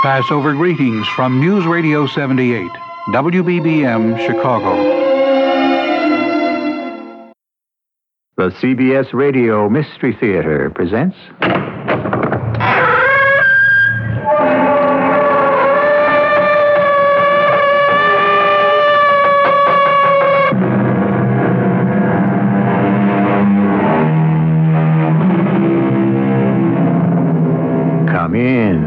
Passover greetings from News Radio 78, WBBM, Chicago. The CBS Radio Mystery Theater presents... Come in.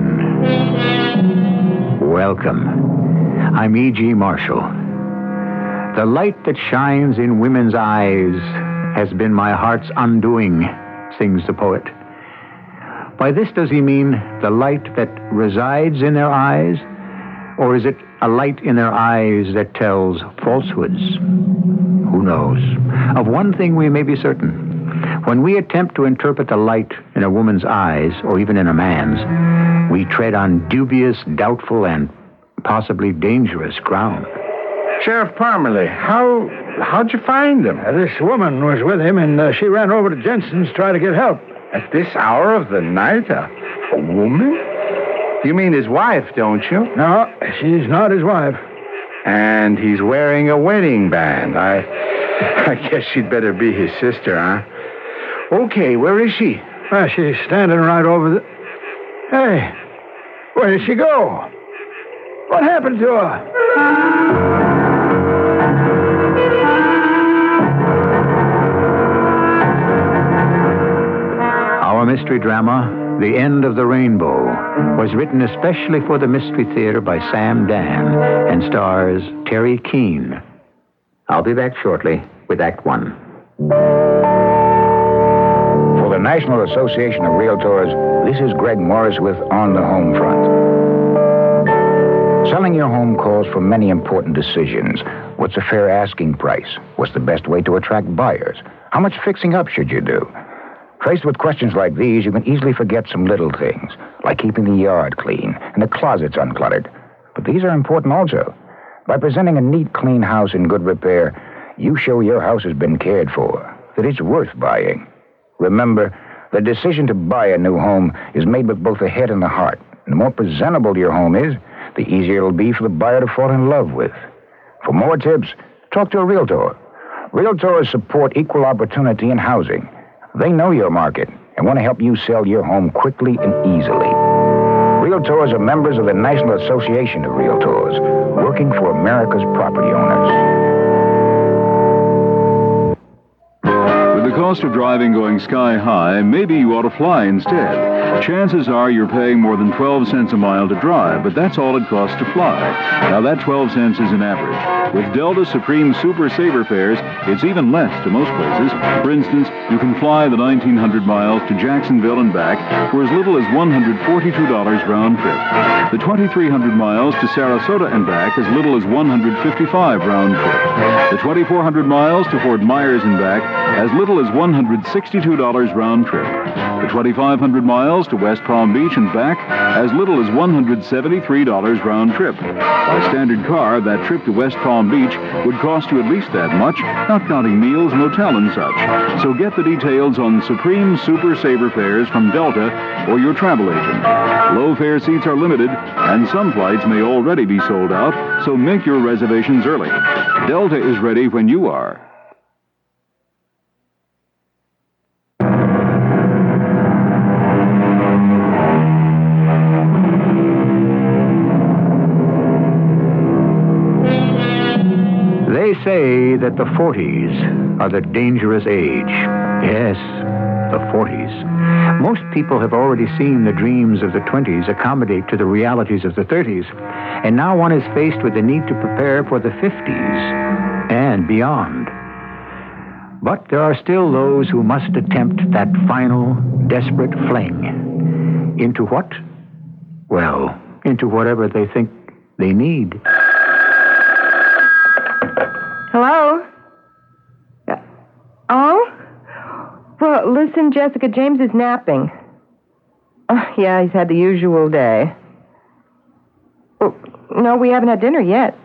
Welcome. I'm E.G. Marshall. The light that shines in women's eyes has been my heart's undoing, sings the poet. By this does he mean the light that resides in their eyes, or is it a light in their eyes that tells falsehoods? Who knows? Of one thing we may be certain. When we attempt to interpret the light in a woman's eyes, or even in a man's, we tread on dubious, doubtful, and possibly dangerous ground. Sheriff Parmalee, how'd you find him? This woman was with him, and she ran over to Jensen's to try to get help. At this hour of the night? A woman? You mean his wife, don't you? No, she's not his wife. And he's wearing a wedding band. I guess she'd better be his sister, huh? Okay, where is she? She's standing right over the... Hey, where did she go? What happened to her? Our mystery drama, The End of the Rainbow, was written especially for the Mystery Theater by Sam Dan and stars Terry Keane. I'll be back shortly with Act One. For the National Association of Realtors, this is Greg Morris with On the Home Front. Selling your home calls for many important decisions. What's a fair asking price? What's the best way to attract buyers? How much fixing up should you do? Faced with questions like these, you can easily forget some little things, like keeping the yard clean and the closets uncluttered. But these are important also. By presenting a neat, clean house in good repair, you show your house has been cared for, that it's worth buying. Remember, the decision to buy a new home is made with both the head and the heart. And the more presentable your home is, the easier it'll be for the buyer to fall in love with. For more tips, talk to a realtor. Realtors support equal opportunity in housing. They know your market and want to help you sell your home quickly and easily. Realtors are members of the National Association of Realtors, working for America's property owners. With the cost of driving going sky high, maybe you ought to fly instead. Chances are you're paying more than 12 cents a mile to drive, but that's all it costs to fly. Now that 12 cents is an average. With Delta Supreme Super Saver fares, it's even less to most places. For instance, you can fly the 1,900 miles to Jacksonville and back for as little as $142 round trip. The 2,300 miles to Sarasota and back as little as $155 round trip. The 2,400 miles to Fort Myers and back as little as $162 round trip. The 2,500 miles to West Palm Beach and back as little as $173 round trip. By standard car, that trip to West Palm Beach would cost you at least that much, not counting meals, motel, and such. So get the details on Supreme Super Saver fares from Delta or your travel agent. Low fare seats are limited, and some flights may already be sold out, so make your reservations early. Delta is ready when you are. They say that the 40s are the dangerous age. Yes, the 40s. Most people have already seen the dreams of the 20s accommodate to the realities of the 30s, and now one is faced with the need to prepare for the 50s and beyond. But there are still those who must attempt that final, desperate fling. Into what? Well, into whatever they think they need. Hello? Oh? Well, listen, Jessica, James is napping. Yeah, he's had the usual day. Well, no, we haven't had dinner yet.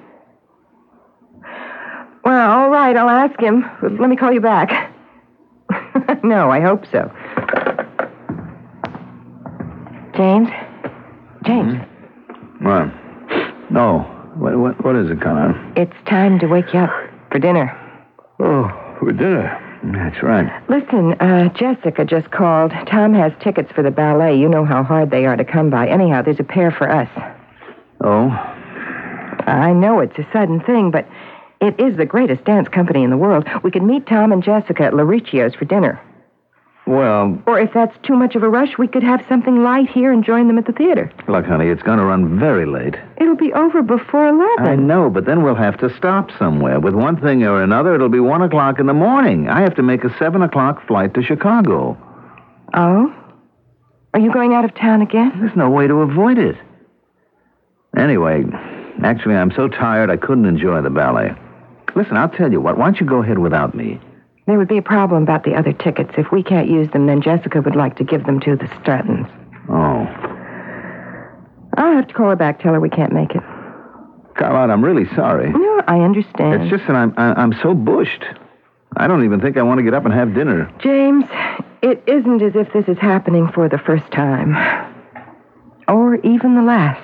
Well, all right, I'll ask him. Let me call you back. No, I hope so. James? What? No. What is it, Carlotta? It's time to wake you up for dinner. Oh, for dinner. That's right. Listen, Jessica just called. Tom has tickets for the ballet. You know how hard they are to come by. Anyhow, there's a pair for us. Oh? I know it's a sudden thing, but it is the greatest dance company in the world. We could meet Tom and Jessica at Lauricchio's for dinner. Well, Or if that's too much of a rush, we could have something light here and join them at the theater. look, honey, it's going to run very late. It'll be over before 11. I know, but then we'll have to stop somewhere. With one thing or another, it'll be 1 o'clock in the morning. I have to make a 7 o'clock flight to Chicago. Oh? Are you going out of town again? There's no way to avoid it. Anyway, actually, I'm so tired I couldn't enjoy the ballet. Listen, I'll tell you what. Why don't you go ahead without me? There would be a problem about the other tickets. If we can't use them, then Jessica would like to give them to the Strattons. Oh. I'll have to call her back, tell her we can't make it. Carlotta, I'm really sorry. No, I understand. It's just that I'm so bushed. I don't even think I want to get up and have dinner. James, it isn't as if this is happening for the first time. Or even the last.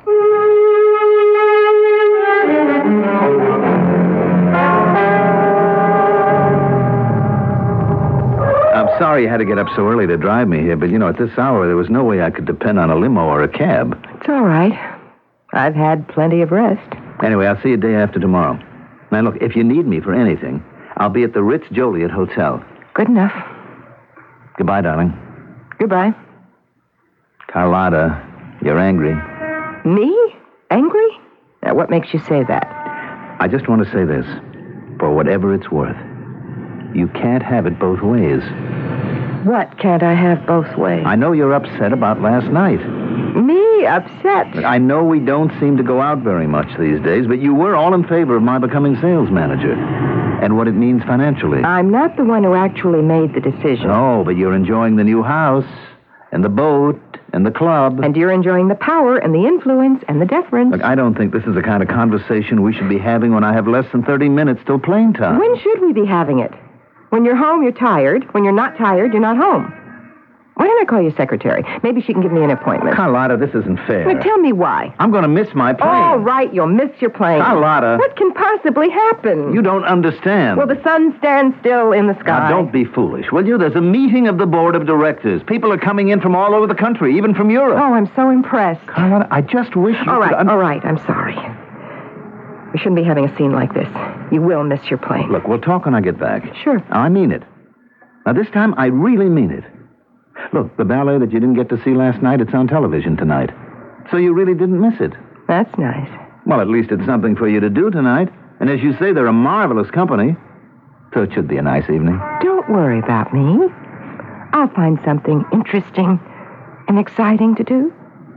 I'm sorry you had to get up so early to drive me here, but, at this hour, there was no way I could depend on a limo or a cab. It's all right. I've had plenty of rest. Anyway, I'll see you day after tomorrow. Now, look, if you need me for anything, I'll be at the Ritz Joliet Hotel. Good enough. Goodbye, darling. Goodbye. Carlotta, you're angry. Me? Angry? Now, what makes you say that? I just want to say this. For whatever it's worth, you can't have it both ways. What can't I have both ways? I know you're upset about last night. Me? Upset? I know we don't seem to go out very much these days, but you were all in favor of my becoming sales manager and what it means financially. I'm not the one who actually made the decision. No, but you're enjoying the new house and the boat and the club. And you're enjoying the power and the influence and the deference. Look, I don't think this is the kind of conversation we should be having when I have less than 30 minutes till plane time. When should we be having it? When you're home, you're tired. When you're not tired, you're not home. Why don't I call your secretary? Maybe she can give me an appointment. Carlotta, this isn't fair. Now, tell me why. I'm going to miss my plane. All right, you'll miss your plane. Carlotta. What can possibly happen? You don't understand. Well, the sun stands still in the sky. Now, don't be foolish, will you? There's a meeting of the board of directors. People are coming in from all over the country, even from Europe. Oh, I'm so impressed. Carlotta, I just wish you All right, could... all right, I'm sorry. We shouldn't be having a scene like this. You will miss your plane. Look, we'll talk when I get back. Sure. I mean it. Now, this time, I really mean it. Look, the ballet that you didn't get to see last night, it's on television tonight. So you really didn't miss it. That's nice. Well, at least it's something for you to do tonight. And as you say, they're a marvelous company. So it should be a nice evening. Don't worry about me. I'll find something interesting and exciting to do.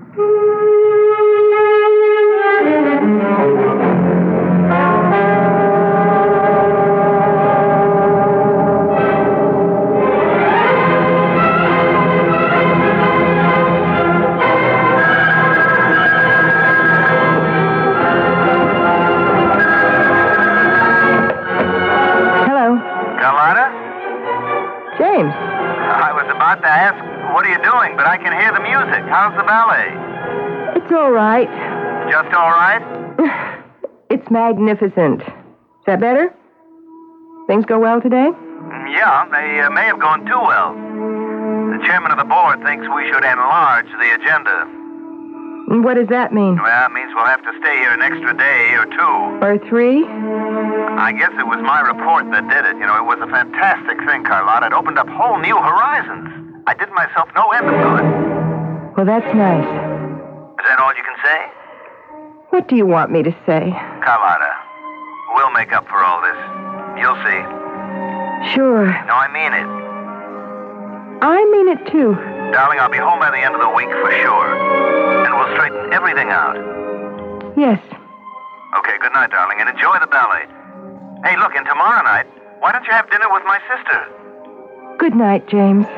James. I was about to ask, what are you doing? But I can hear the music. How's the ballet? It's all right. Just all right? It's magnificent. Is that better? Things go well today? Yeah, they may have gone too well. The chairman of the board thinks we should enlarge the agenda. What does that mean? Well, it means we'll have to stay here an extra day or two. Or 3? I guess it was my report that did it. It was a fantastic thing, Carlotta. It opened up whole new horizons. I did myself no end of good. Well, that's nice. Is that all you can say? What do you want me to say? Carlotta, we'll make up for all this. You'll see. Sure. No, I mean it. I mean it, too. Darling, I'll be home by the end of the week for sure. And we'll straighten everything out. Yes. Okay, good night, darling, and enjoy the ballet. Hey, look, and tomorrow night, why don't you have dinner with my sister? Good night, James.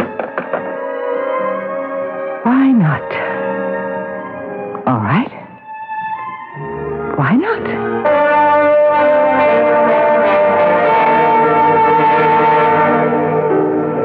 Why not? All right. Why not?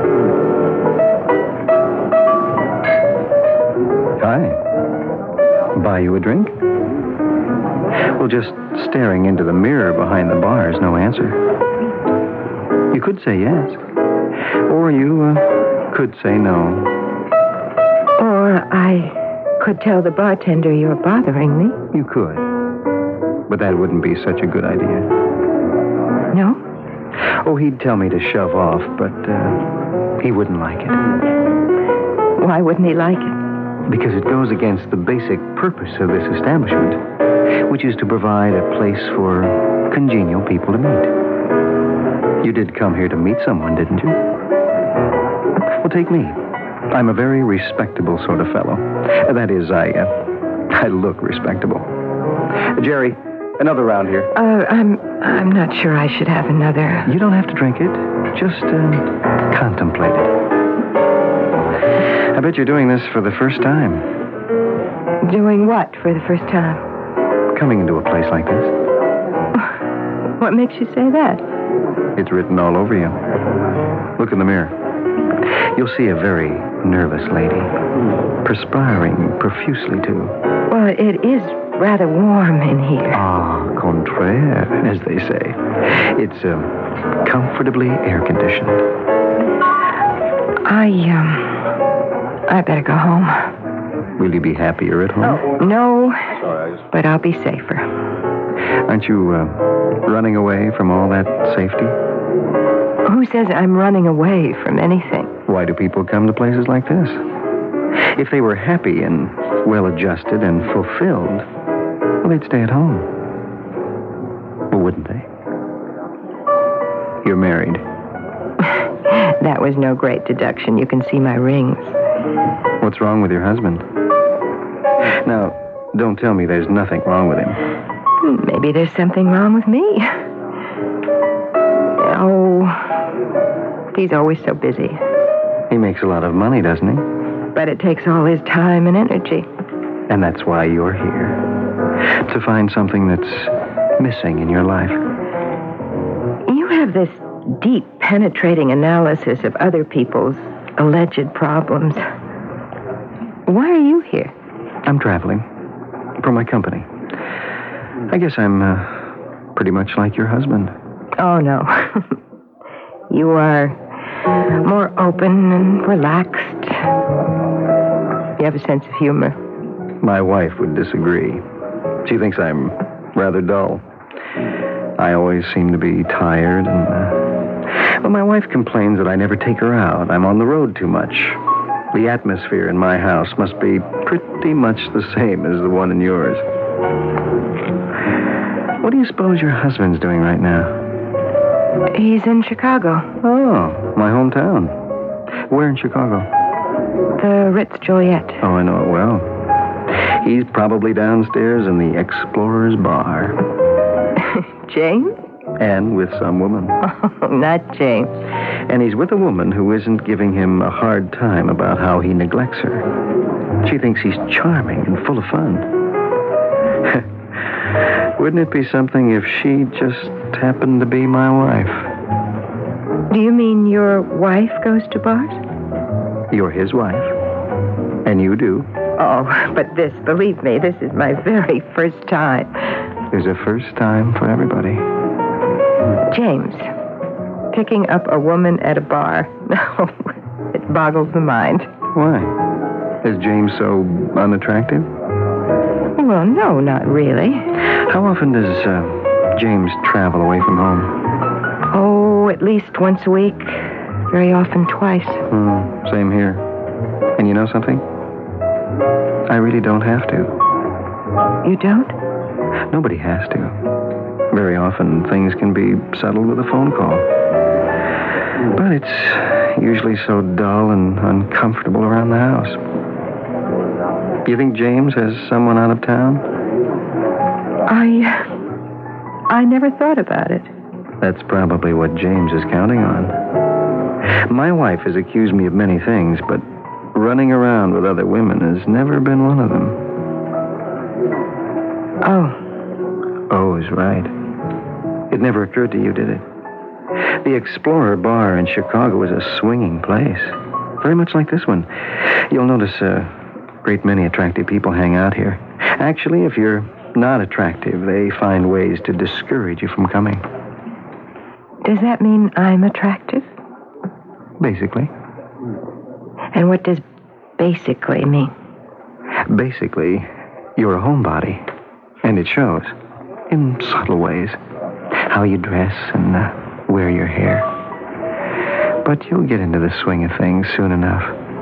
Hi. Buy you a drink? Well, just staring into the mirror behind the bar is no answer. You could say yes. Or you could say no. Or I could tell the bartender you're bothering me. You could. But that wouldn't be such a good idea. No? Oh, he'd tell me to shove off, but he wouldn't like it. Why wouldn't he like it? Because it goes against the basic purpose of this establishment, which is to provide a place for congenial people to meet. You did come here to meet someone, didn't you? Well, take me. I'm a very respectable sort of fellow. That is, I look respectable. Jerry, another round here. I'm not sure I should have another. You don't have to drink it. Just contemplate it. I bet you're doing this for the first time. Doing what for the first time? Coming into a place like this. What makes you say that? It's written all over you. Look in the mirror. You'll see a very nervous lady. Perspiring profusely, too. Well, it is rather warm in here. Ah, contraire, as they say. It's comfortably air-conditioned. I better go home. Will you be happier at home? Oh, no, but I'll be safer. Aren't you running away from all that safety? Who says I'm running away from anything? Why do people come to places like this? If they were happy and well-adjusted and fulfilled, well, they'd stay at home. Well, wouldn't they? You're married. That was no great deduction. You can see my rings. What's wrong with your husband? Now, don't tell me there's nothing wrong with him. Maybe there's something wrong with me. Oh, he's always so busy. He makes a lot of money, doesn't he? But it takes all his time and energy. And that's why you're here. To find something that's missing in your life. You have this deep, penetrating analysis of other people's alleged problems. Why are you here? I'm traveling. For my company. I guess I'm pretty much like your husband. Oh, no. You are more open and relaxed. You have a sense of humor. My wife would disagree. She thinks I'm rather dull. I always seem to be tired and... Well, my wife complains that I never take her out. I'm on the road too much. The atmosphere in my house must be pretty much the same as the one in yours. What do you suppose your husband's doing right now? He's in Chicago. Oh, my hometown. Where in Chicago? The Ritz Joliet. Oh, I know it well. He's probably downstairs in the Explorer's Bar. James? And with some woman. Oh, not James. And he's with a woman who isn't giving him a hard time about how he neglects her. She thinks he's charming and full of fun. Wouldn't it be something if she just happened to be my wife? Do you mean your wife goes to bars? You're his wife. And you do. Oh, but believe me, this is my very first time. There's a first time for everybody. James, picking up a woman at a bar. No, it boggles the mind. Why? Is James so unattractive? Well, no, not really. How often does James travel away from home? Oh, at least once a week. Very often twice. Same here. And you know something? I really don't have to. You don't? Nobody has to. Very often, things can be settled with a phone call. But it's usually so dull and uncomfortable around the house. You think James has someone out of town? I never thought about it. That's probably what James is counting on. My wife has accused me of many things, but running around with other women has never been one of them. Oh. Oh is right. It never occurred to you, did it? The Explorer Bar in Chicago is a swinging place. Very much like this one. You'll notice a great many attractive people hang out here. Actually, if you're not attractive, they find ways to discourage you from coming. Does that mean I'm attractive? Basically. And what does basically mean? Basically, you're a homebody. And it shows. In subtle ways. How you dress and wear your hair. But you'll get into the swing of things soon enough.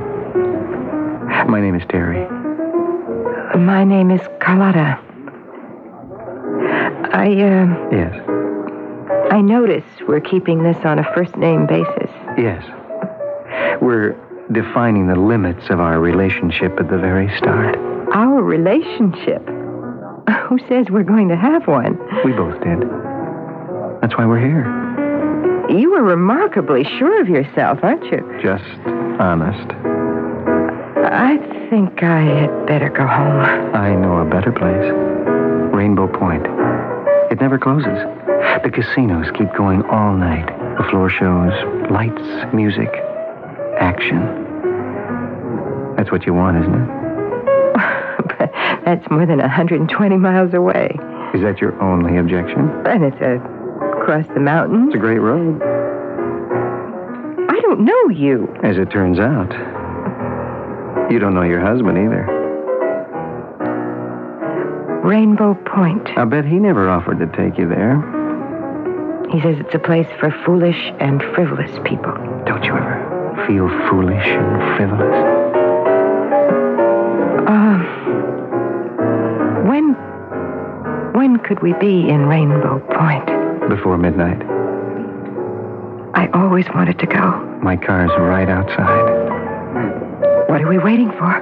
My name is Terry. My name is Carlotta. Yes. I notice we're keeping this on a first-name basis. Yes. We're defining the limits of our relationship at the very start. Our relationship? Who says we're going to have one? We both did. That's why we're here. You were remarkably sure of yourself, aren't you? Just honest. I think I had better go home. I know a better place. Rainbow Point. It never closes. The casinos keep going all night. The floor shows, lights, music, action. That's what you want, isn't it? But that's more than 120 miles away. Is that your only objection? And it's across the mountains. It's a great road. I don't know you. As it turns out, you don't know your husband either. Rainbow Point. I bet he never offered to take you there. He says it's a place for foolish and frivolous people. Don't you ever feel foolish and frivolous? When could we be in Rainbow Point? Before midnight. I always wanted to go. My car's right outside. What are we waiting for?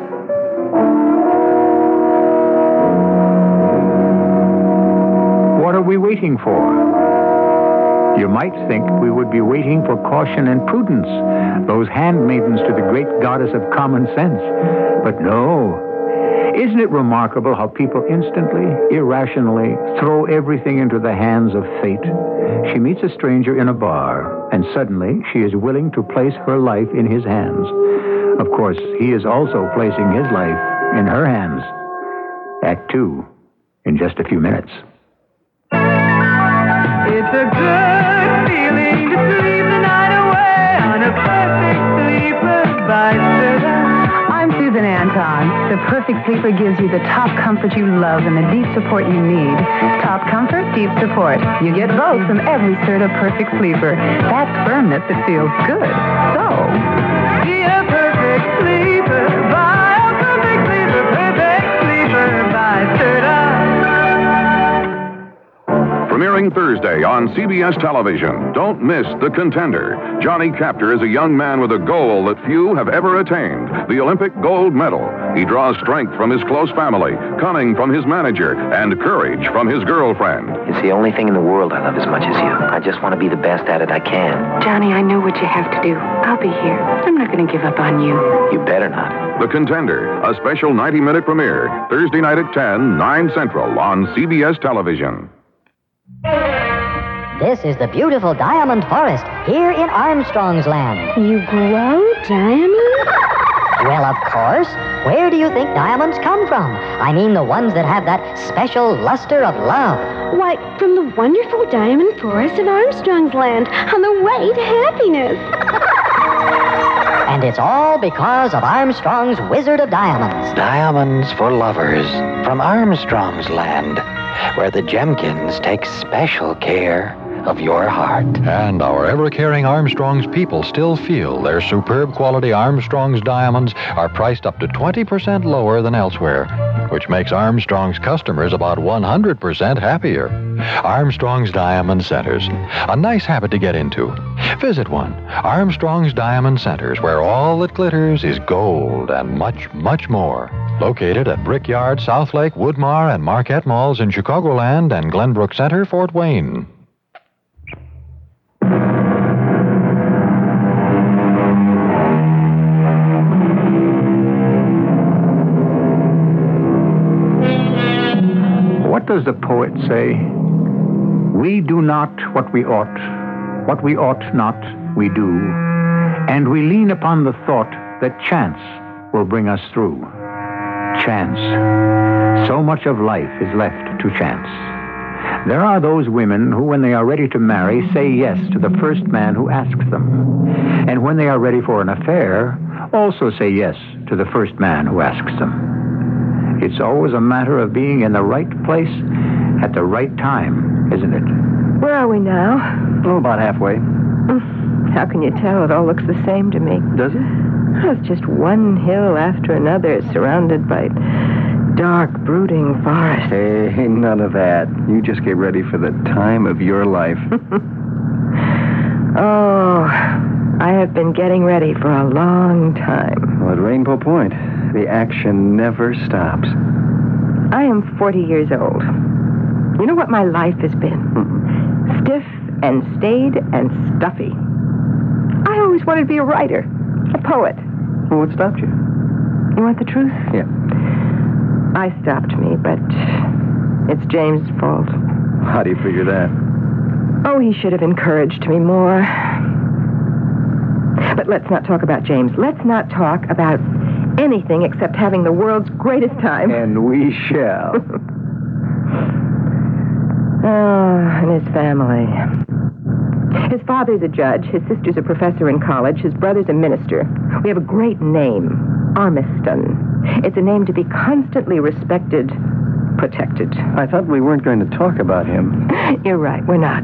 What are we waiting for? You might think we would be waiting for caution and prudence, those handmaidens to the great goddess of common sense. But no. Isn't it remarkable how people instantly, irrationally, throw everything into the hands of fate? She meets a stranger in a bar, and suddenly she is willing to place her life in his hands. Of course, he is also placing his life in her hands. Act 2, in just a few minutes. It's a good feeling to sleep the night away on a perfect sleeper by Serta. I'm Susan Anton. The Perfect Sleeper gives you the top comfort you love and the deep support you need. Top comfort, deep support. You get both from every Serta Perfect Sleeper. That's firmness that feels good. So, Be a perfect sleeper by a perfect sleeper by Serta. Premiering Thursday on CBS television. Don't miss The Contender. Johnny Captor is a young man with a goal that few have ever attained, the Olympic gold medal. He draws strength from his close family, cunning from his manager, and courage from his girlfriend. It's the only thing in the world I love as much as you. I just want to be the best at it I can. Johnny, I know what you have to do. I'll be here. I'm not going to give up on you. You better not. The Contender, a special 90-minute premiere, Thursday night at 10, 9 Central on CBS television. This is the beautiful diamond forest here in Armstrong's land. You grow diamonds? Well, of course. Where do you think diamonds come from? I mean the ones that have that special luster of love. Why, from the wonderful diamond forest in Armstrong's land on the way to happiness. And it's all because of Armstrong's Wizard of Diamonds. Diamonds for lovers from Armstrong's land, where the Jemkins take special care of your heart. And our ever-caring Armstrong's people still feel their superb quality Armstrong's diamonds are priced up to 20% lower than elsewhere, which makes Armstrong's customers about 100% happier. Armstrong's Diamond Centers, a nice habit to get into. Visit one. Armstrong's Diamond Centers, where all that glitters is gold and much, much more. Located at Brickyard, Southlake, Woodmar, and Marquette Malls in Chicagoland and Glenbrook Center, Fort Wayne. What does the poet say? We do not what we ought not, we do. And we lean upon the thought that chance will bring us through. Chance. So so much of life is left to chance. There are those women who, when they are ready to marry, say yes to the first man who asks them. And when they are ready for an affair, also say yes to the first man who asks them. It's always a matter of being in the right place at the right time, isn't it? Where are we now? Oh, about halfway. How can you tell? It all looks the same to me. Does it? Oh, it's just one hill after another, surrounded by dark, brooding forests. Hey, none of that. You just get ready for the time of your life. Oh, I have been getting ready for a long time. Well, at Rainbow Point, the action never stops. I am 40 years old. You know what my life has been? Stiff and staid and stuffy. I always wanted to be a writer, a poet. Well, what stopped you? You want the truth? Yeah. I stopped me, but it's James' fault. How do you figure that? Oh, he should have encouraged me more. But let's not talk about James. Let's not talk about anything except having the world's greatest time. And we shall. And his family. His father's a judge. His sister's a professor in college. His brother's a minister. We have a great name, Armiston. It's a name to be constantly respected, protected. I thought we weren't going to talk about him. You're right, we're not.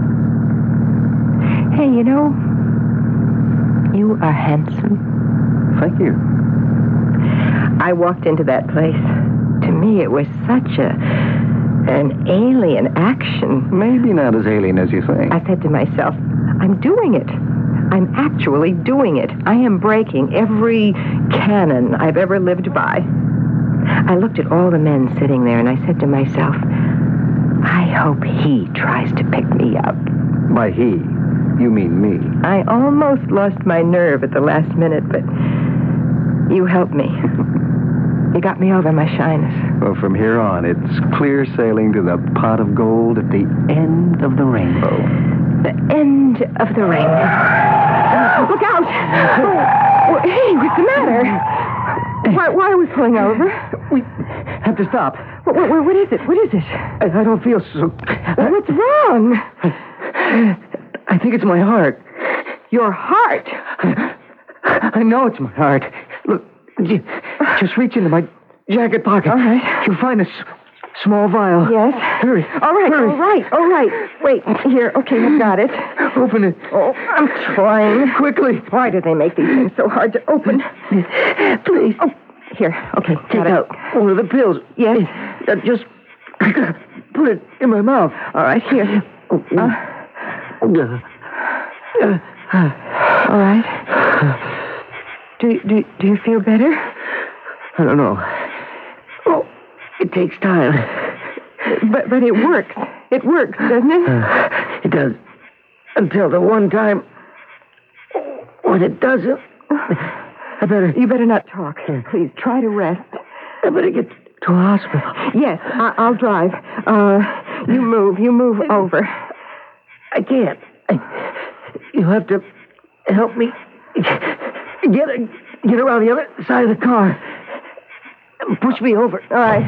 Hey, you know, you are handsome. Thank you. I walked into that place. To me, it was such an alien action. Maybe not as alien as you think. I said to myself, I'm doing it. I'm actually doing it. I am breaking every canon I've ever lived by. I looked at all the men sitting there, and I said to myself, I hope he tries to pick me up. By he, you mean me. I almost lost my nerve at the last minute, but you helped me. You got me over my shyness. Well, from here on, it's clear sailing to the pot of gold at the end of the rainbow. The end of the rainbow. Look out! Oh, hey, what's the matter? Why are we pulling over? We have to stop. What is it? What is it? I don't feel so... What's wrong? I think it's my heart. Your heart? I know it's my heart. Look, just reach into my jacket pocket. All right. You'll find a small vial. Yes. Hurry. All right, Hurry. all right. Wait, here. Okay, I've got it. Open it. Oh, I'm trying. Quickly. Why do they make these things so hard to open? Please. Oh, here. Okay, Take out one of the pills. Yes. Just put it in my mouth. All right, here. All right. Do you feel better? I don't know. Oh, it takes time. But it works. It works, doesn't it? It does. Until the one time when it doesn't. You better not talk. Please, try to rest. I better get to a hospital. Yes, I'll drive. You move over. I can't. You have to help me get around the other side of the car. Push me over. All right.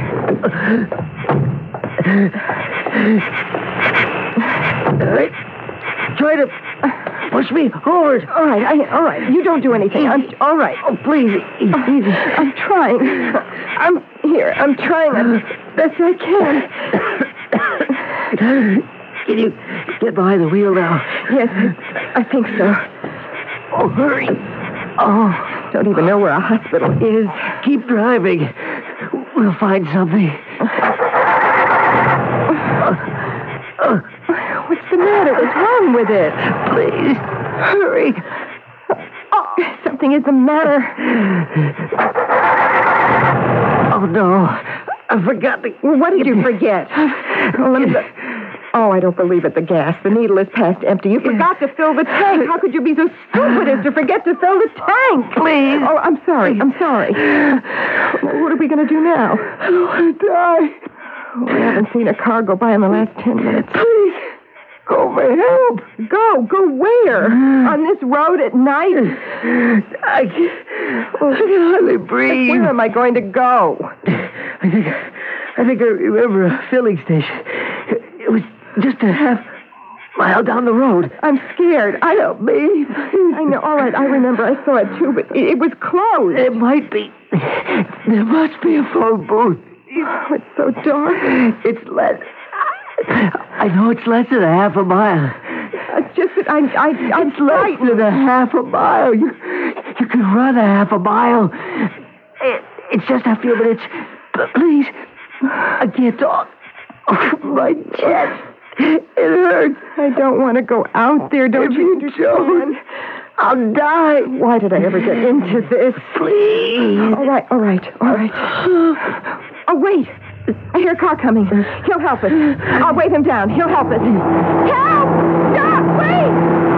All right. Try to push me forward. All right. You don't do anything. All right. Oh, please. Easy. I'm trying. I'm here. I'm trying as best I can. Can you get behind the wheel now? Yes, I think so. Oh, hurry. Oh, don't even know where a hospital is. Keep driving. We'll find something. What's the matter? What's wrong with it? Please, hurry. Oh, something is the matter. Oh, no. I forgot to... What did you forget? Oh, I don't believe it. The gas. The needle is past empty. You forgot to fill the tank. How could you be so stupid as to forget to fill the tank? Please. Oh, I'm sorry. What are we going to do now? I want to die. Oh, I haven't seen a car go by in the last 10 minutes. Please. Go for help. Go where? On this road at night? I can hardly breathe. Where am I going to go? I I think I remember a filling station. It was just a half mile down the road. I'm scared. Help me. I know. All right, I remember. I saw it, too, but it was closed. It might be. There must be a phone booth. Oh, it's so dark. It's less... I know it's less than a half a mile. It's just that I'm it's less than a half a mile. You can run a half a mile. It's just a few minutes. But please, I can't talk. My chest. It hurts. I don't want to go out there. Don't you understand? I'll die. Why did I ever get into this? Please. All right. Oh, wait. I hear a car coming. He'll help us. I'll wave him down. He'll help us. Help! Stop! Wait!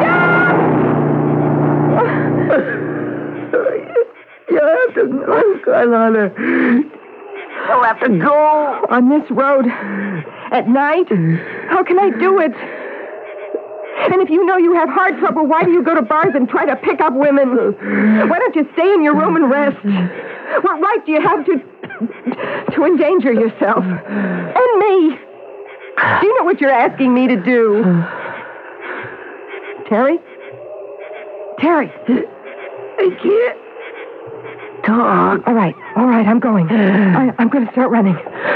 Stop! You'll have to go, Carlotta. You'll have to go. On this road. At night? How can I do it? And if you know you have heart trouble, why do you go to bars and try to pick up women? Why don't you stay in your room and rest? What right do you have to endanger yourself? And me? Do you know what you're asking me to do? Terry? Terry? I can't talk. All right, I'm going. I'm going to start running.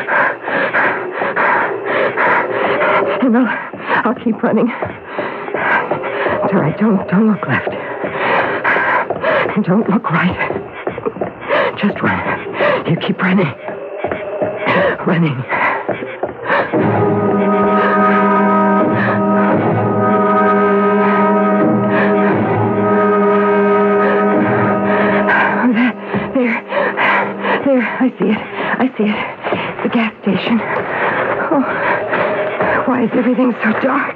And I'll keep running. It's all right, don't look left. And don't look right. Just run. You keep running. Running. There, I see it. The gas station. Oh, why is everything so dark?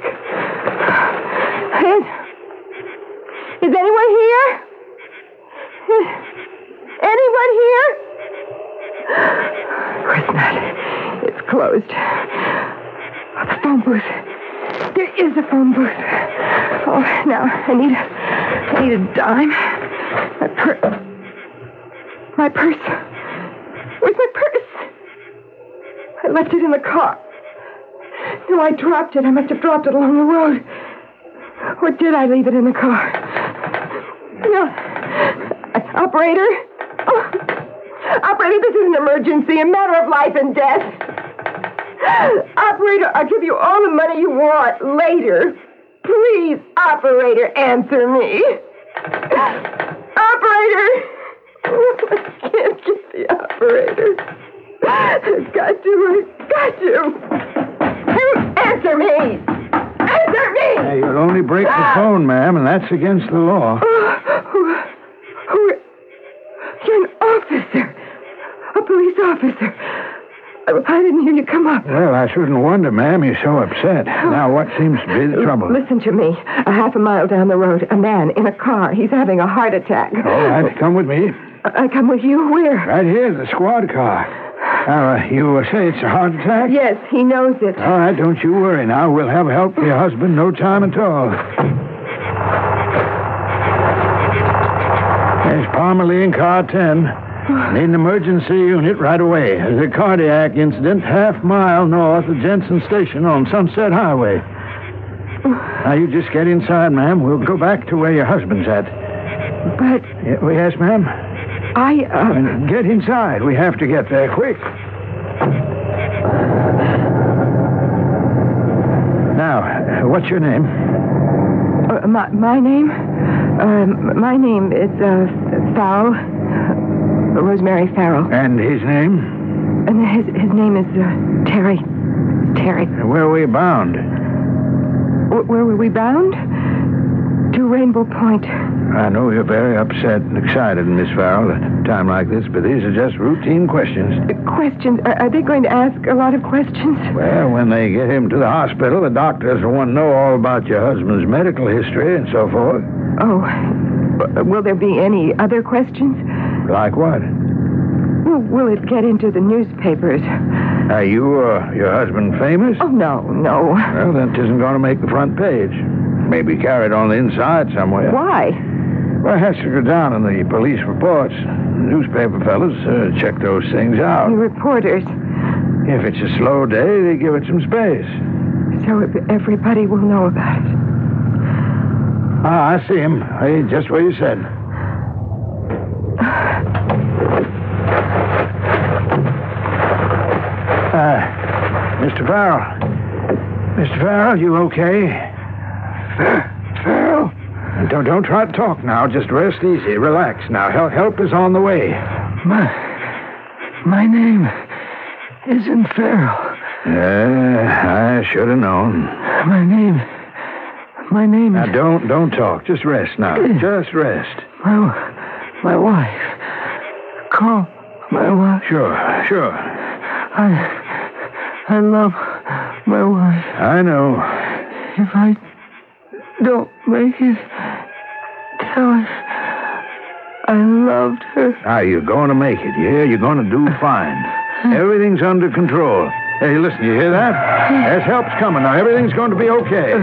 Is anyone here? Anyone here? Of course not. It's closed. Oh, the phone booth. There is a phone booth. Oh, now I need a dime. My purse. Where's my purse? I left it in the car. No, I dropped it. I must have dropped it along the road. Or did I leave it in the car? No. Operator? Oh. Operator, this is an emergency, a matter of life and death. Operator, I'll give you all the money you want later. Please, operator, answer me. Operator! I can't get the operator. I've got to. Answer me! Answer me! Hey, you'll only break the phone, ma'am, and that's against the law. You're an officer. A police officer. I didn't hear you come up. Well, I shouldn't wonder, ma'am. You're so upset. Now, what seems to be the trouble? Listen to me. A half a mile down the road, a man in a car. He's having a heart attack. All right, come with me. I come with you? Where? Right here, the squad car. Now, you say it's a heart attack? Yes, he knows it. All right, don't you worry now. We'll have help for your husband no time at all. There's Palmer Lee in car 10. Need an emergency unit right away. There's a cardiac incident half-mile north of Jensen Station on Sunset Highway. Now, you just get inside, ma'am. We'll go back to where your husband's at. But... Yes, ma'am? I, Get inside. We have to get there quick. Now, what's your name? My name? My name is, Farrell. Rosemary Farrell. And his name? And his name is, Terry. Terry. And where are we bound? Where were we bound? To Rainbow Point. I know you're very upset and excited, Miss Farrell, at a time like this, but these are just routine questions. Questions? Are they going to ask a lot of questions? Well, when they get him to the hospital, the doctors will want to know all about your husband's medical history and so forth. Oh. Will there be any other questions? Like what? Well, will it get into the newspapers? Are you or your husband famous? Oh, no. Well, that isn't going to make the front page. Maybe carried on the inside somewhere. Why? Well, it has to go down in the police reports. The newspaper fellas check those things out. The reporters. If it's a slow day, they give it some space. So everybody will know about it. Ah, I see him. Hey, just what you said. Mr. Farrell. Mr. Farrell, you okay? Farrell? Don't try to talk now. Just rest easy. Relax now. Help is on the way. My name isn't Farrell. I should have known. My name Now, don't talk. Just rest now. Just rest. My wife. Call my wife. Sure. I love my wife. I know. If I don't make it, tell her I loved her. Now, you're going to make it, yeah? You're going to do fine. Everything's under control. Hey, listen, you hear that? There's help's coming now. Everything's going to be okay.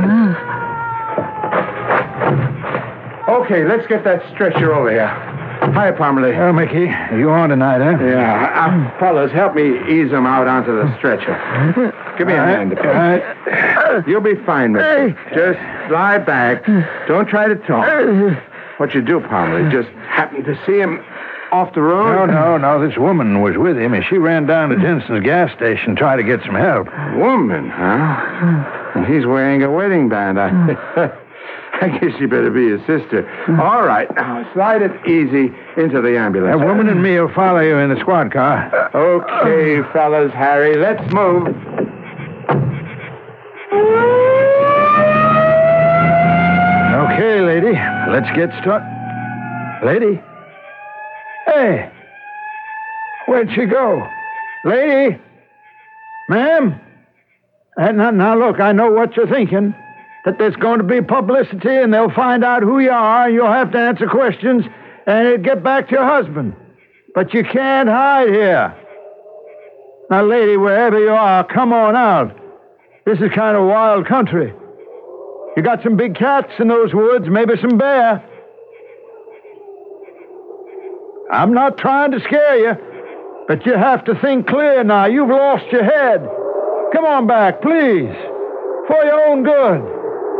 Okay, let's get that stretcher over here. Hi, Parmalee. Oh, Mickey, you on tonight, huh? Yeah. Fellas, help me ease him out onto the stretcher. Give me a hand. You'll be fine, mister. Just lie back. Don't try to talk. What'd you do, Parmalee? Just happened to see him off the road? No. This woman was with him, and she ran down to Jensen's gas station to try to get some help. Woman, huh? And he's wearing a wedding band. I guess you better be his sister. All right, now slide it easy into the ambulance. That woman and me will follow you in the squad car. Okay, fellas, Harry, let's move. Okay, lady, let's get started. Lady? Hey, where'd she go? Lady? Ma'am? Now, look, I know what you're thinking. That there's going to be publicity and they'll find out who you are and you'll have to answer questions and it'll get back to your husband. But you can't hide here. Now, lady, wherever you are, come on out. This is kind of wild country. You got some big cats in those woods, maybe some bear. I'm not trying to scare you, but you have to think clear now. You've lost your head. Come on back, please, for your own good.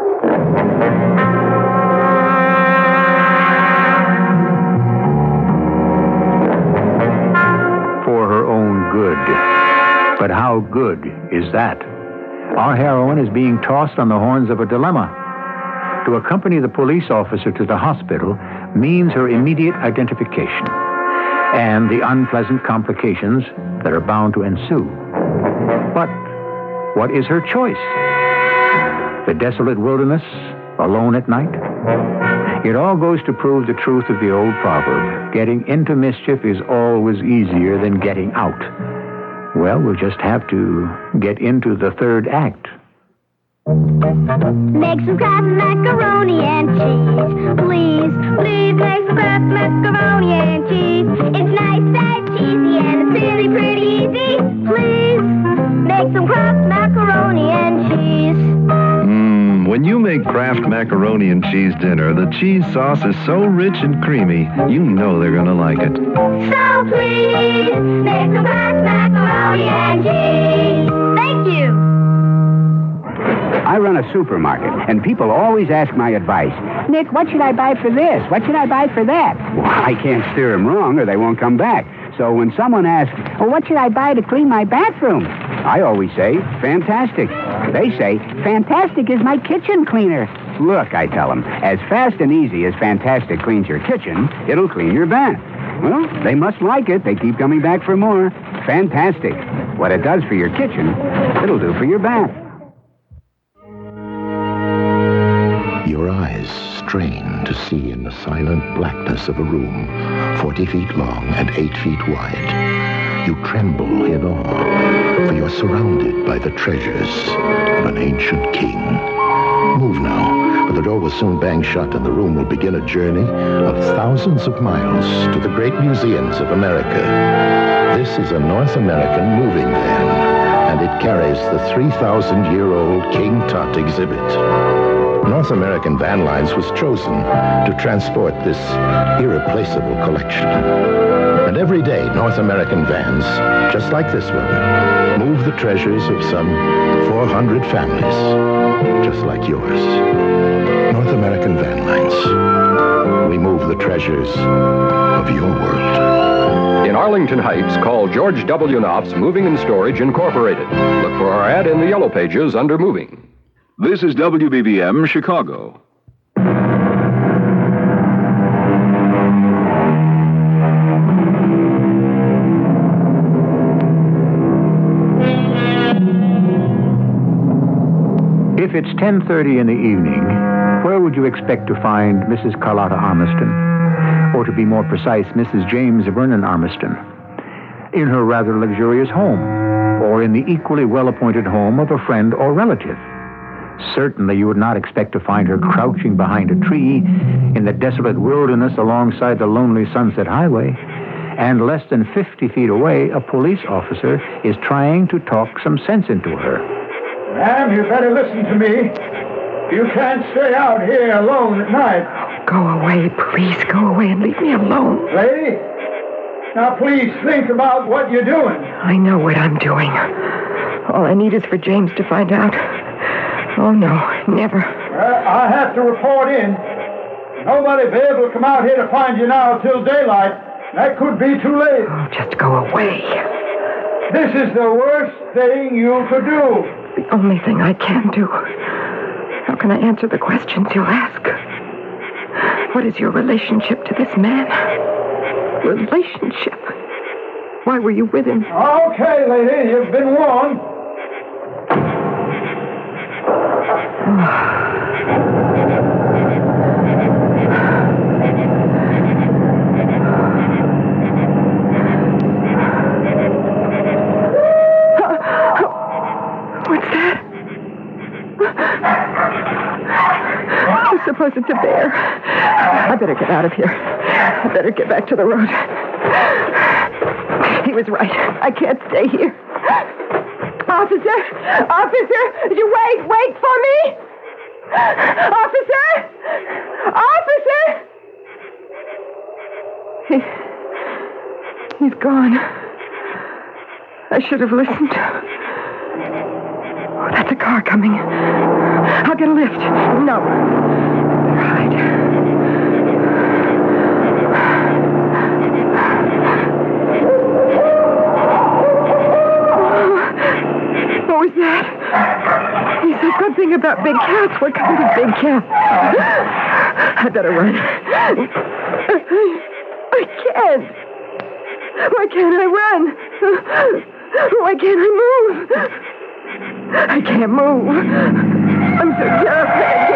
For her own good. But how good is that? Our heroine is being tossed on the horns of a dilemma. To accompany the police officer to the hospital means her immediate identification and the unpleasant complications that are bound to ensue. But what is her choice? The desolate wilderness, alone at night? It all goes to prove the truth of the old proverb. Getting into mischief is always easier than getting out. Well, we'll just have to get into the third act. Make some Kraft macaroni and cheese. Please make some Kraft macaroni and cheese. It's nice and cheesy and it's really pretty easy. Please make some Kraft macaroni and cheese. When you make Kraft macaroni and cheese dinner, the cheese sauce is so rich and creamy, you know they're gonna like it. So please make some Kraft macaroni and cheese. Thank you. I run a supermarket, and people always ask my advice. Nick, what should I buy for this? What should I buy for that? Well, I can't steer them wrong, or they won't come back. So when someone asks, well, what should I buy to clean my bathroom? I always say, fantastic. They say, fantastic is my kitchen cleaner. Look, I tell them, as fast and easy as Fantastic cleans your kitchen, it'll clean your bath. Well, they must like it. They keep coming back for more. Fantastic. What it does for your kitchen, it'll do for your bath. Your eyes strain to see in the silent blackness of a room 40 feet long and 8 feet wide. You tremble in awe, for you're surrounded by the treasures of an ancient king. Move now, but the door will soon bang shut and the room will begin a journey of thousands of miles to the great museums of America. This is a North American moving van, and it carries the 3,000-year-old King Tut exhibit. North American Van Lines was chosen to transport this irreplaceable collection. And every day, North American vans, just like this one, move the treasures of some 400 families, just like yours. North American Van Lines. We move the treasures of your world. In Arlington Heights, call George W. Knopf's Moving and Storage Incorporated. Look for our ad in the Yellow Pages under Moving. This is WBBM Chicago. If it's 10:30 in the evening, where would you expect to find Mrs. Carlotta Armiston? Or to be more precise, Mrs. James Vernon Armiston? In her rather luxurious home, or in the equally well-appointed home of a friend or relative. Certainly you would not expect to find her crouching behind a tree in the desolate wilderness alongside the lonely Sunset Highway, and less than 50 feet away, a police officer is trying to talk some sense into her. Ma'am, you better listen to me. You can't stay out here alone at night. Go away, please. Go away and leave me alone. Lady, now please think about what you're doing. I know what I'm doing. All I need is for James to find out. Oh, no, never. I have to report in. Nobody'll be able to come out here to find you now till daylight. That could be too late. Oh, just go away. This is the worst thing you could do. The only thing I can do. How can I answer the questions you'll ask? What is your relationship to this man? Relationship? Why were you with him? Okay, lady, you've been warned. What's that? I suppose it's a bear. I better get out of here. I better get back to the road. He was right. I can't stay here. Officer! Officer! You wait for me! Officer! Officer! He's gone. I should have listened. Oh, that's a car coming. I'll get a lift. No. Better hide. What was that? He said something about big cats. What kind of big cat? I better run. I can't. Why can't I run? Why can't I move? I can't move. I'm so terrified I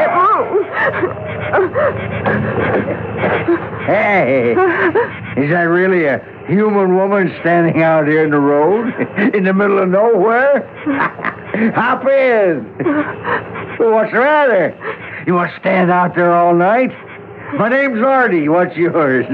can't move. Hey, is that really a human woman standing out here in the road? In the middle of nowhere? Hop in. What's the matter? You want to stand out there all night? My name's Artie. What's yours?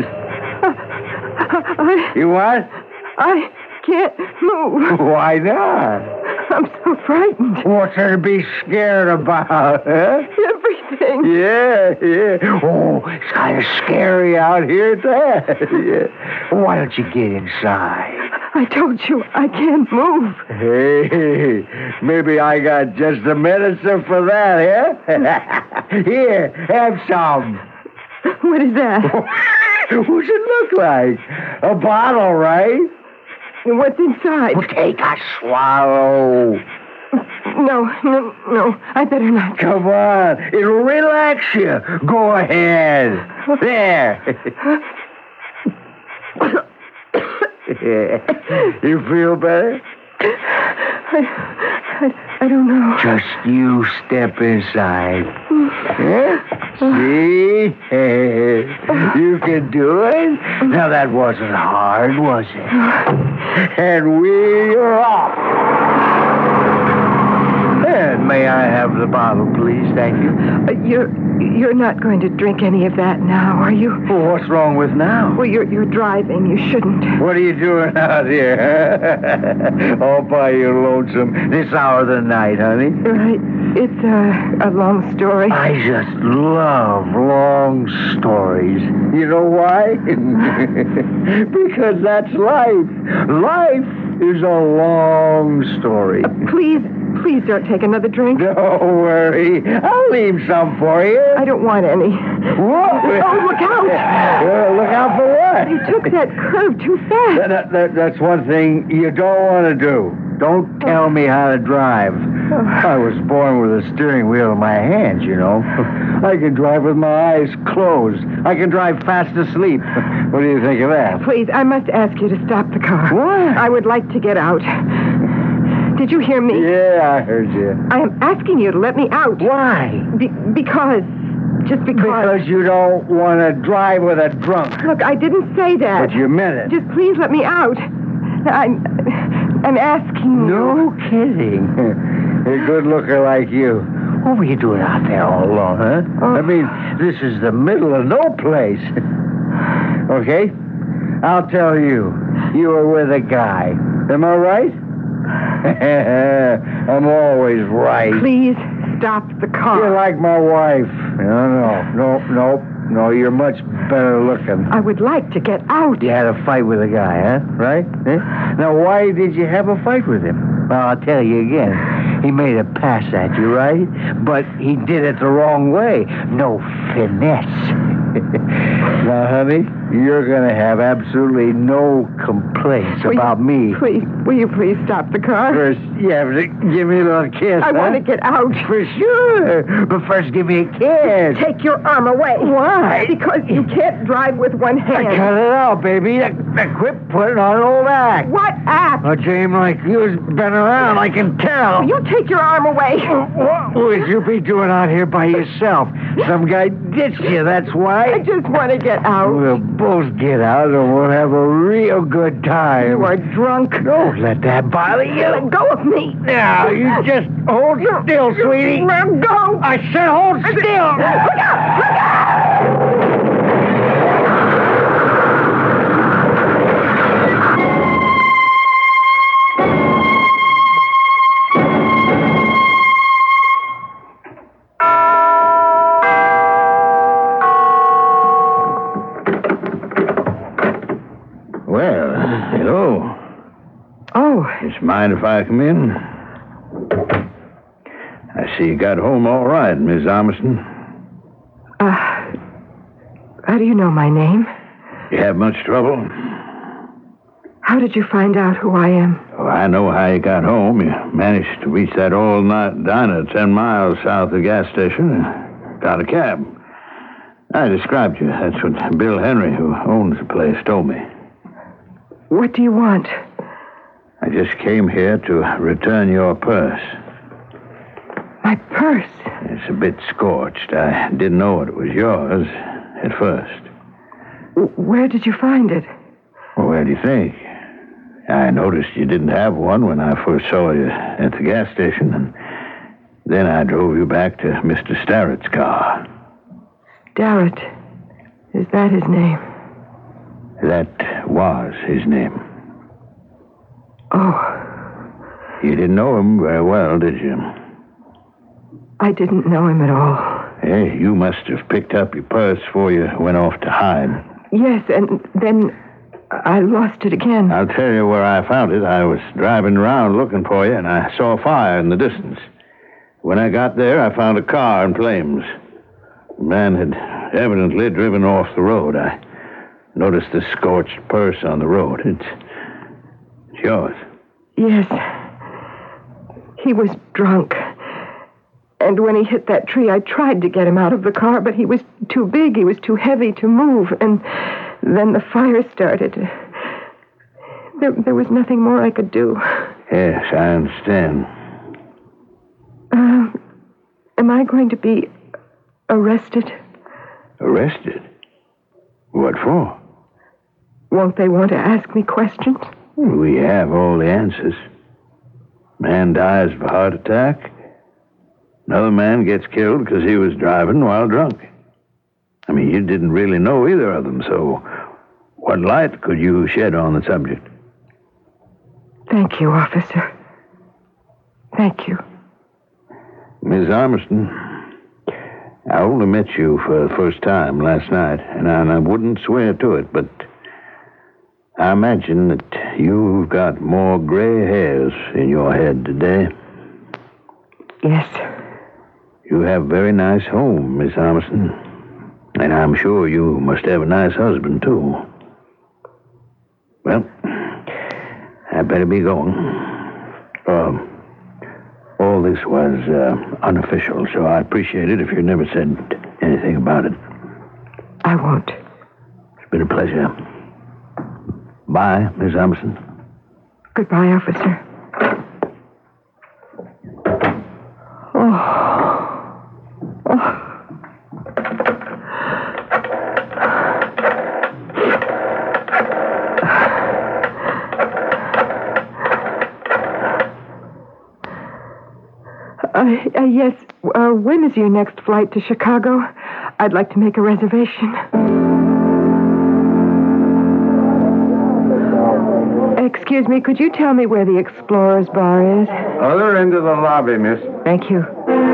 You what? I can't move. Why not? I'm so frightened. What's there to be scared about, huh? Everything. Yeah. Oh, it's kind of scary out here at that. Yeah. Why don't you get inside? I told you I can't move. Hey, maybe I got just the medicine for that, huh? Here, have some. What is that? What's it look like? A bottle, right? What's inside? Well, take a swallow. No. I better not. Come on. It'll relax you. Go ahead. There. You feel better? I don't know. Just you step inside. See? You can do it? Now, that wasn't hard, was it? And we're off. And may I have the bottle, please? Thank you. You're not going to drink any of that now, are you? Well, what's wrong with now? Well, you're driving. You shouldn't. What are you doing out here? All by your lonesome this hour of the night, honey? Right. It's a long story. I just love long stories. You know why? Because that's life. Life is a long story. Please don't take another drink. Don't worry. I'll leave some for you. I don't want any. Whoa! Oh, look out! Look out for what? You took that curve too fast. That's one thing you don't want to do. Don't tell me how to drive. I was born with a steering wheel in my hands, you know. I can drive with my eyes closed. I can drive fast asleep. What do you think of that? Please, I must ask you to stop the car. What? I would like to get out. Did you hear me? Yeah, I heard you. I am asking you to let me out. Why? Because. Just because. Because you don't want to drive with a drunk. Look, I didn't say that. But you meant it. Just please let me out. I'm asking you. No kidding. A good looker like you. What were you doing out there all alone, huh? I mean, this is the middle of no place. Okay? I'll tell you. You were with a guy. Am I right? I'm always right. Please stop the car. You're like my wife. No, you're much better looking. I would like to get out. You had a fight with a guy, huh? Right? Now, why did you have a fight with him? Well, I'll tell you again. He made a pass at you, right? But he did it the wrong way. No finesse. Now, honey, you're going to have absolutely no complaints about me. Will you please stop the car? First, you have to give me a little kiss. I want to get out. For sure. But first, give me a kiss. Take your arm away. Why? Because you can't drive with one hand. Cut it out, baby. Quit putting on an old act. What act? A dame like you's been around, I can tell. You take your arm away. What would you be doing out here by yourself? Some guy ditched you, that's why. I just want to get out. We'll both get out and we'll have a real good time. You are drunk. Don't let that bother you. Let go of me. Now, you just hold still, sweetie. Let go. I said hold still. Look out! Look out! Well, hello. Oh. Just mind if I come in? I see you got home all right, Miss Armstrong. How do you know my name? You have much trouble? How did you find out who I am? Oh, I know how you got home. You managed to reach that all-night diner 10 miles south of the gas station and got a cab. I described you. That's what Bill Henry, who owns the place, told me. What do you want? I just came here to return your purse. My purse? It's a bit scorched. I didn't know it was yours at first. Where did you find it? Well, where do you think? I noticed you didn't have one when I first saw you at the gas station, and then I drove you back to Mr. Starrett's car. Starrett. Is that his name? That was his name. Oh. You didn't know him very well, did you? I didn't know him at all. Hey, you must have picked up your purse before you went off to hide. Yes, and then I lost it again. I'll tell you where I found it. I was driving around looking for you, and I saw a fire in the distance. When I got there, I found a car in flames. The man had evidently driven off the road. I noticed the scorched purse on the road. It's yours. Yes. He was drunk. And when he hit that tree, I tried to get him out of the car, but he was too big. He was too heavy to move. And then the fire started. There was nothing more I could do. Yes, I understand. Am I going to be arrested? Arrested? What for? Won't they want to ask me questions? We have all the answers. Man dies of a heart attack. Another man gets killed because he was driving while drunk. I mean, you didn't really know either of them, so what light could you shed on the subject? Thank you, officer. Thank you. Miss Armiston, I only met you for the first time last night, and I wouldn't swear to it, but I imagine that you've got more gray hairs in your head today. Yes. You have a very nice home, Miss Armiston, and I'm sure you must have a nice husband, too. Well, I better be going. All this was unofficial, so I appreciate it if you never said anything about it. I won't. It's been a pleasure. Bye, Miss Armiston. Goodbye, officer. Yes. When is your next flight to Chicago? I'd like to make a reservation. Excuse me, could you tell me where the Explorer's Bar is? Other end of the lobby, miss. Thank you.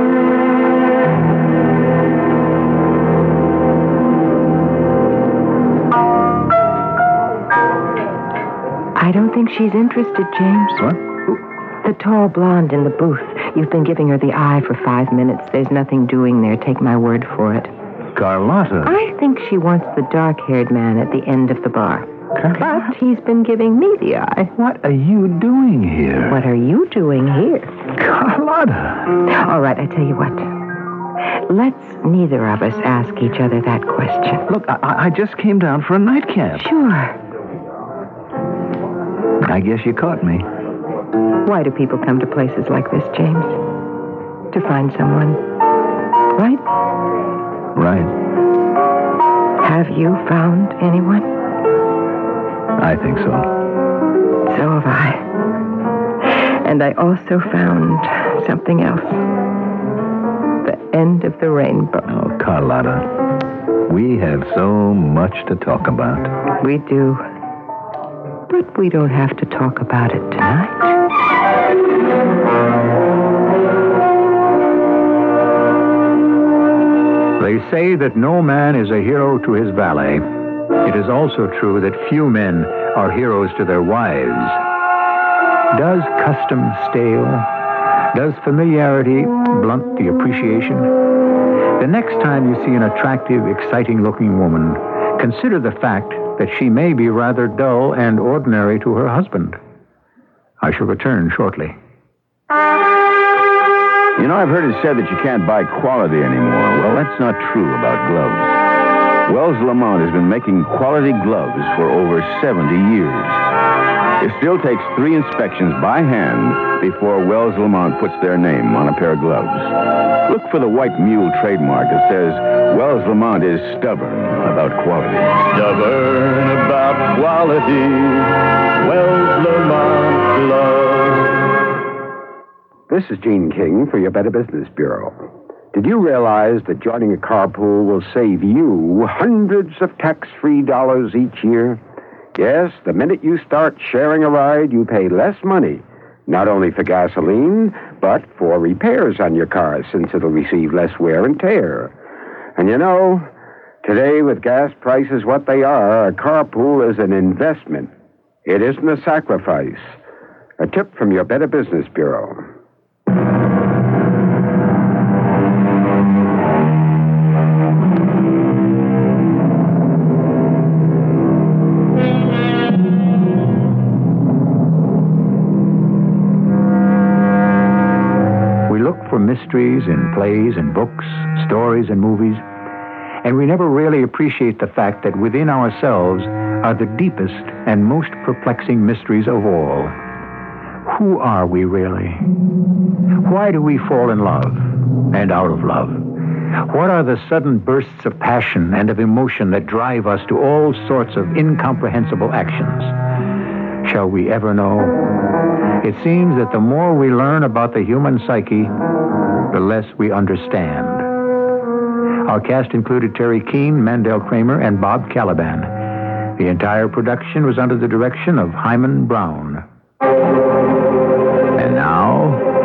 I don't think she's interested, James. What? The tall blonde in the booth. You've been giving her the eye for 5 minutes. There's nothing doing there. Take my word for it. Carlotta. I think she wants the dark-haired man at the end of the bar. Carlotta? But he's been giving me the eye. What are you doing here? What are you doing here? Carlotta. All right, I tell you what. Let's neither of us ask each other that question. Look, I just came down for a nightcap. Sure. I guess you caught me. Why do people come to places like this, James? To find someone, right? Right. Have you found anyone? I think so. So have I. And I also found something else. The end of the rainbow. Oh, Carlotta, we have so much to talk about. We do. But we don't have to talk about it tonight. They say that no man is a hero to his valet. It is also true that few men are heroes to their wives. Does custom stale? Does familiarity blunt the appreciation? The next time you see an attractive, exciting-looking woman, consider the fact that she may be rather dull and ordinary to her husband. I shall return shortly. You know, I've heard it said that you can't buy quality anymore. Well, that's not true about gloves. Wells Lamont has been making quality gloves for over 70 years. It still takes 3 inspections by hand before Wells Lamont puts their name on a pair of gloves. Look for the white mule trademark that says Wells Lamont is stubborn about quality. Stubborn about quality. Wells Lamont gloves. This is Gene King for your Better Business Bureau. Did you realize that joining a carpool will save you hundreds of tax-free dollars each year? Yes, the minute you start sharing a ride, you pay less money, not only for gasoline, but for repairs on your car, since it'll receive less wear and tear. And you know, today with gas prices what they are, a carpool is an investment. It isn't a sacrifice. A tip from your Better Business Bureau. For mysteries in plays and books, stories and movies, and we never really appreciate the fact that within ourselves are the deepest and most perplexing mysteries of all. Who are we really? Why do we fall in love and out of love? What are the sudden bursts of passion and of emotion that drive us to all sorts of incomprehensible actions? Shall we ever know? It seems that the more we learn about the human psyche, the less we understand. Our cast included Terry Keane, Mandel Kramer, and Bob Caliban. The entire production was under the direction of Hyman Brown. And now, a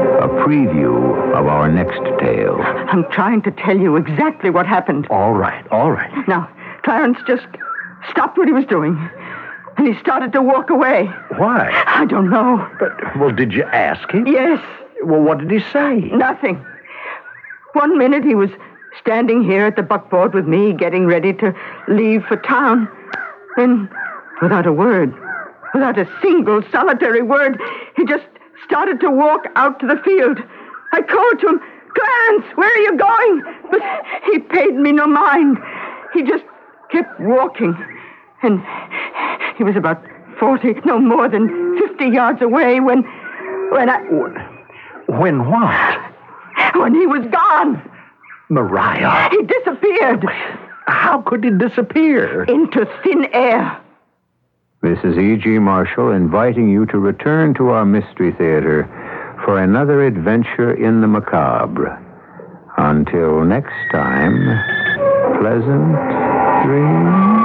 preview of our next tale. I'm trying to tell you exactly what happened. All right. Now, Clarence just stopped what he was doing, and he started to walk away. Why? I don't know. Well, did you ask him? Yes. Well, what did he say? Nothing. 1 minute he was standing here at the buckboard with me, getting ready to leave for town. Then, without a word, without a single solitary word, he just started to walk out to the field. I called to him, "Clarence, where are you going?" But he paid me no mind. He just kept walking. And he was about 40, no more than 50 yards away when When what? When he was gone. Mariah. He disappeared. How could he disappear? Into thin air. This is E.G. Marshall inviting you to return to our Mystery Theater for another adventure in the macabre. Until next time, pleasant dreams.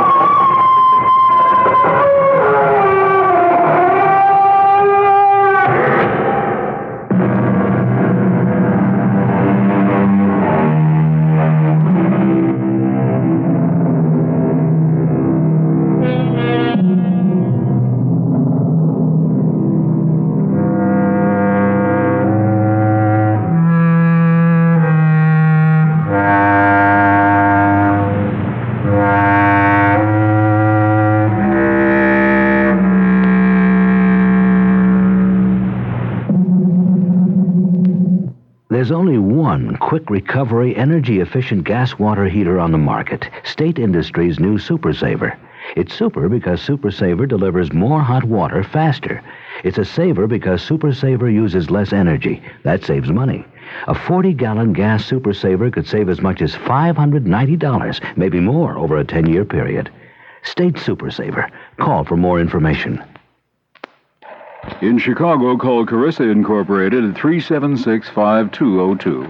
There's only one quick recovery, energy-efficient gas water heater on the market, State Industries' new Super Saver. It's super because Super Saver delivers more hot water faster. It's a saver because Super Saver uses less energy. That saves money. A 40-gallon gas Super Saver could save as much as $590, maybe more, over a 10-year period. State Super Saver. Call for more information. In Chicago, call Carissa Incorporated at 376-5202.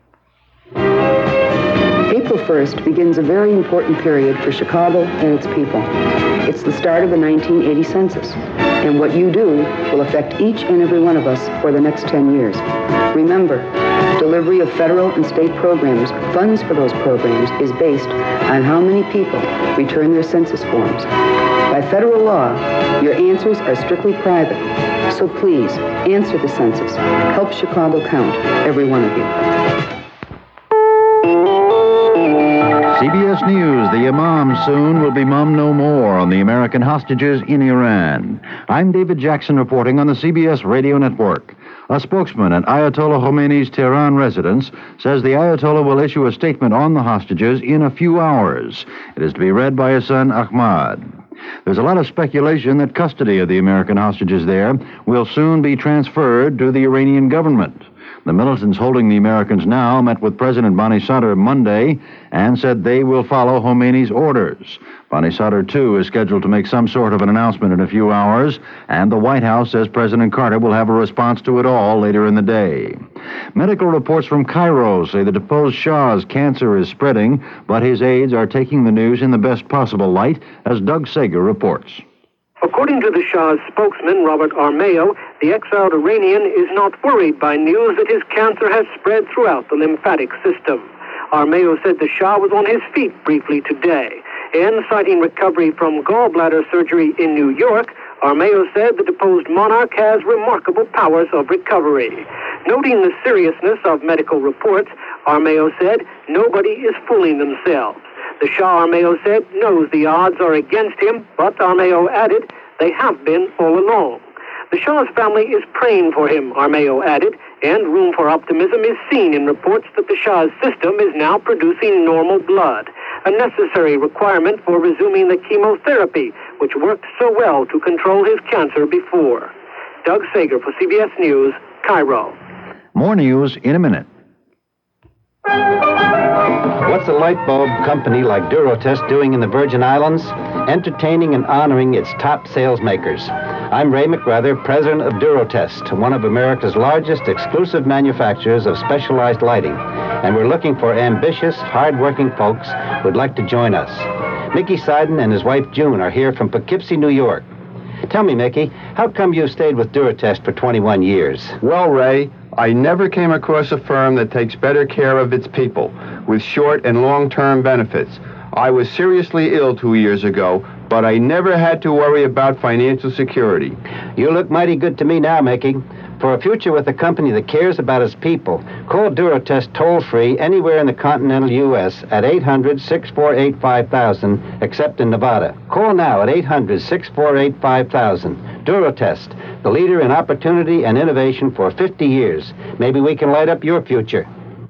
April 1st begins a very important period for Chicago and its people. It's the start of the 1980 census, and what you do will affect each and every one of us for the next 10 years. Remember, delivery of federal and state programs, funds for those programs, is based on how many people return their census forms. By federal law, your answers are strictly private. So please, answer the census. Help Chicago count, every one of you. CBS News, the Imam soon will be mum no more on the American hostages in Iran. I'm David Jackson reporting on the CBS Radio Network. A spokesman at Ayatollah Khomeini's Tehran residence says the Ayatollah will issue a statement on the hostages in a few hours. It is to be read by his son Ahmad. There's a lot of speculation that custody of the American hostages there will soon be transferred to the Iranian government. The militants holding the Americans now met with President Bani Sadr Monday and said they will follow Khomeini's orders. Bani Sadr, too, is scheduled to make some sort of an announcement in a few hours, and the White House says President Carter will have a response to it all later in the day. Medical reports from Cairo say the deposed Shah's cancer is spreading, but his aides are taking the news in the best possible light, as Doug Sager reports. According to the Shah's spokesman, Robert Armeo, the exiled Iranian is not worried by news that his cancer has spread throughout the lymphatic system. Armeo said the Shah was on his feet briefly today. And citing recovery from gallbladder surgery in New York, Armeo said the deposed monarch has remarkable powers of recovery. Noting the seriousness of medical reports, Armeo said nobody is fooling themselves. The Shah, Armeo said, knows the odds are against him, but Armeo added, they have been all along. The Shah's family is praying for him, Armeo added, and room for optimism is seen in reports that the Shah's system is now producing normal blood, a necessary requirement for resuming the chemotherapy, which worked so well to control his cancer before. Doug Sager for CBS News, Cairo. More news in a minute. What's a light bulb company like Durotest doing in the Virgin Islands? Entertaining and honoring its top sales makers. I'm Ray McBrother, president of Durotest, one of America's largest exclusive manufacturers of specialized lighting. And we're looking for ambitious, hard-working folks who'd like to join us. Mickey Seiden and his wife June are here from Poughkeepsie, New York. Tell me, Mickey, how come you stayed with Durotest for 21 years? Well, Ray, I never came across a firm that takes better care of its people with short and long-term benefits. I was seriously ill 2 years ago, but I never had to worry about financial security. You look mighty good to me now, Mickey. For a future with a company that cares about its people, call Durotest toll-free anywhere in the continental U.S. at 800-648-5000, except in Nevada. Call now at 800-648-5000. Durotest, the leader in opportunity and innovation for 50 years. Maybe we can light up your future.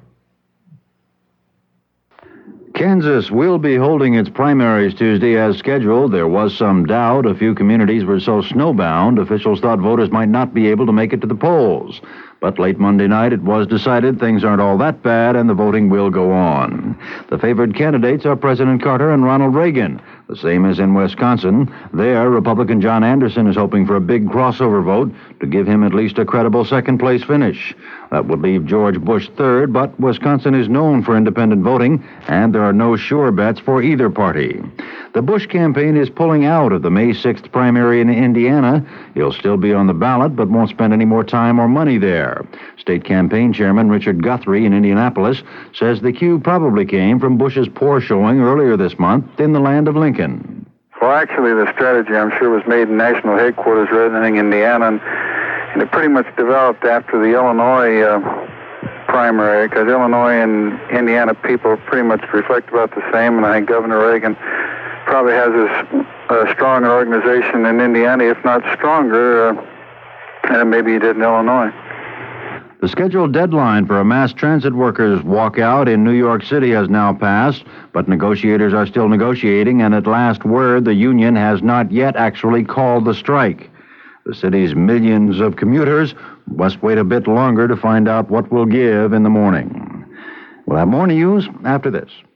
Kansas will be holding its primaries Tuesday as scheduled. There was some doubt. A few communities were so snowbound, officials thought voters might not be able to make it to the polls. But late Monday night, it was decided things aren't all that bad, and the voting will go on. The favored candidates are President Carter and Ronald Reagan. The same as in Wisconsin. There, Republican John Anderson is hoping for a big crossover vote to give him at least a credible second-place finish. That would leave George Bush third, but Wisconsin is known for independent voting, and there are no sure bets for either party. The Bush campaign is pulling out of the May 6th primary in Indiana. He'll still be on the ballot, but won't spend any more time or money there. State campaign chairman Richard Guthrie in Indianapolis says the cue probably came from Bush's poor showing earlier this month in the land of Lincoln. Well, actually, the strategy, I'm sure, was made in national headquarters rather than in Indiana, and it pretty much developed after the Illinois primary, because Illinois and Indiana people pretty much reflect about the same, and I think Governor Reagan probably has a stronger organization in Indiana, if not stronger, than maybe he did in Illinois. The scheduled deadline for a mass transit workers' walkout in New York City has now passed, but negotiators are still negotiating, and at last word, the union has not yet actually called the strike. The city's millions of commuters must wait a bit longer to find out what will give in the morning. We'll have more news after this.